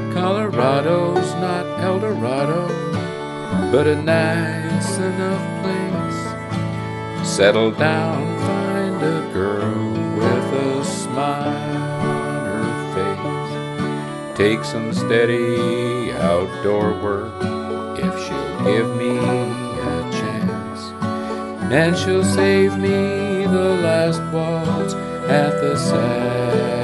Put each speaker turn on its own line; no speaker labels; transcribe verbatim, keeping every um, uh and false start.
Colorado's not El Dorado, but a nice enough place. Settle down, find a girl with a smile on her face. Take some steady outdoor work if she'll give me a chance, and she'll save me the last waltz at the Savoy